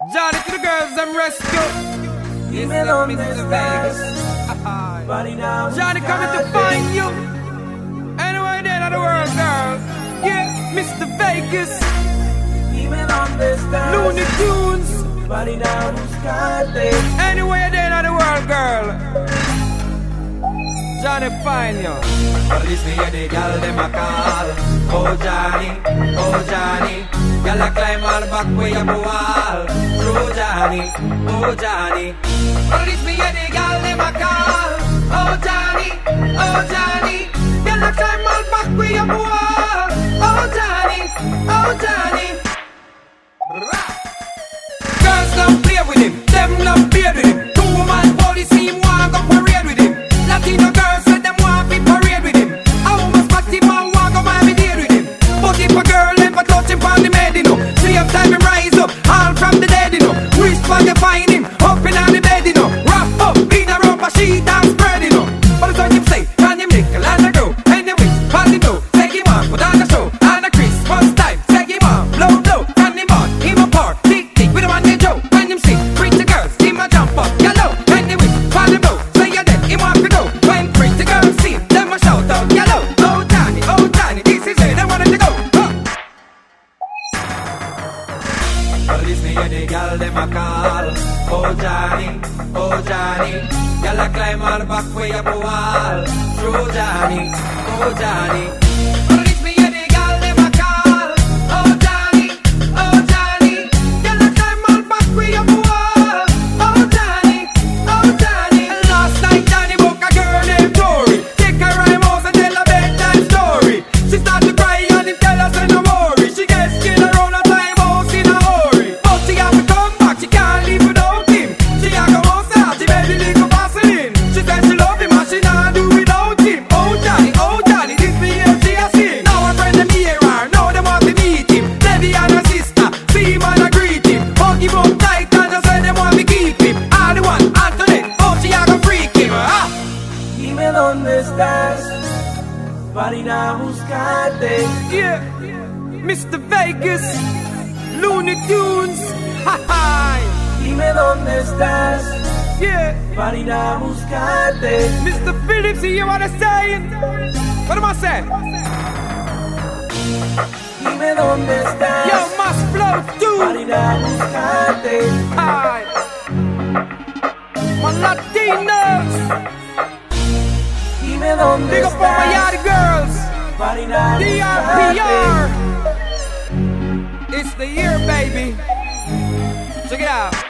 Johnny to the girls, them rescue. Yes, Mr. Vegas. Johnny coming to find you. Anywhere there in the world, girl. Yeah, Mr. Vegas. Looney Tunes. Anywhere there in the world, girl. Johnny find you. But this me and the gal dem a call. Oh Johnny, oh Johnny. Gal a climb all back way up a wall. True Johnny, oh Johnny. But this me and the gal dem a call. Oh Johnny, oh Johnny. Gal a climb all back way up a wall. Oh Johnny, oh Johnny. Girls love play with him, them love play with him. 2-man police team want go parade with him. Latino girls said them want be parade with him. I almost spot him and want go Miami Dade with him. But if a girl ever touch him on the bed, you know, same time him rise up, all from the dead, you know. Wish for you find him, up in on the bed, you know. Wrap up, in a rubber sheet and spread, you know. But it's what him say, can him nickel and a go. Anyway, party do, take him on, put on a show. And a Christmas time, take him on, blow, blow. Can him on, him a pour, tick, tick, with him on the Joe. When him sing, pretty girls, him a jump up, yellow. Anyway, party blow, say you dead, him want to go. When pretty girls see, them a shout out, yellow. Oh Johnny, this is where they wanted to go. But this me and the gal dem a call. Oh Johnny, gal a climb all back way up a wall. True Johnny, oh Johnny. But this me and the gal dem a call. Oh Johnny, gal a climb all back way up a wall. Oh Johnny, oh Johnny. Last night Johnny woke a girl named Tori. Take her rhyme house and tell a bedtime story. She start to cry and him tell her say no worry. She gets scared around her time house in a hurry. But she have to come back, she can't live without him. She a go outside, she baby little Vaseline. She said she love him and she not do without him. Oh Johnny, this me here she a sing. Now her friend them hear her, now them want to meet him. Debbie and her sister, see him and a greet him. Hug him up tight and just say them want to keep him. All the one, Antoinette, oh she a go freak him. Dime dónde estás, para ir a buscarte. Yeah, Mr. Vegas. Looney Tunes. Ha ha. Dime dónde estás, Yeah, para ir a buscarte. Mr. Phillips, you wanna say it? What am I saying? Dime dónde estás, Yo, must flow para too. ir a buscarte. Hi. My Latinos. Dime dónde Big up all my estás, yachty girls. para ir a DRPR. buscarte. It's the year, baby. Check it out.